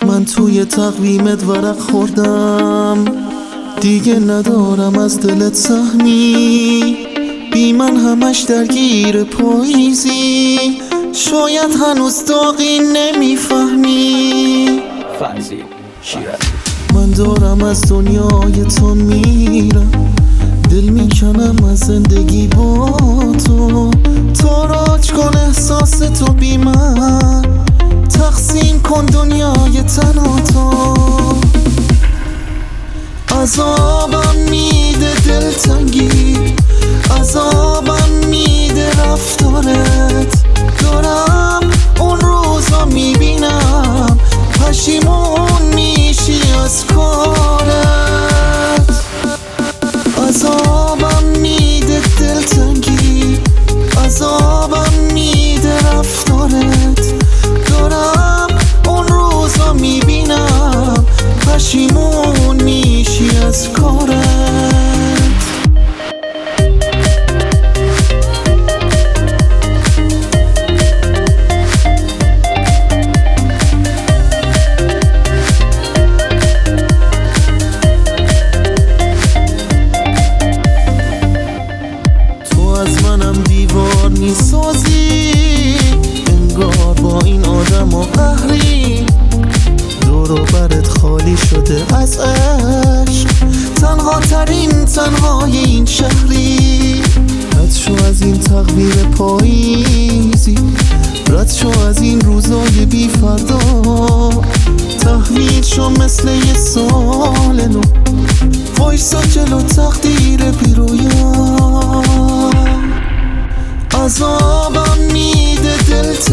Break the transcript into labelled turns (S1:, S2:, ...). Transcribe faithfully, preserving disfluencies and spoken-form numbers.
S1: من توی تقویمت ورق خوردم، دیگه ندارم از دلت سهمی. بی من همش درگیر پاییزی، شاید هنوز داغی نمیفهمی.
S2: فرضی شیرازی
S1: من دارم از دنیای تو میرم، دل میکنم از زندگی با تو. تاراج کن احساس تو بی من، تقسیم کن دنیای تنها تو. عذابم میده دلتنگی، عذابم میده رفتارت. دارم اون روزا میبینم پشیمون میشی از کارت. عذابم میده دلتنگی، عذابم میده رفتارت. دارم اون روزا میبینم پشیمون میشی از کارت. دیوار میسازی انگار با این آدم و قهری. دور و برت خالی شده از عشق، تنها ترین تنهای این شهری. رد شو از این تقویر پاییزی، رد شو از این روزای بی فردا. تحویل شو مثل یه سال نو، وایسا جلو تقدیر بی رویا. عذابم میده دلت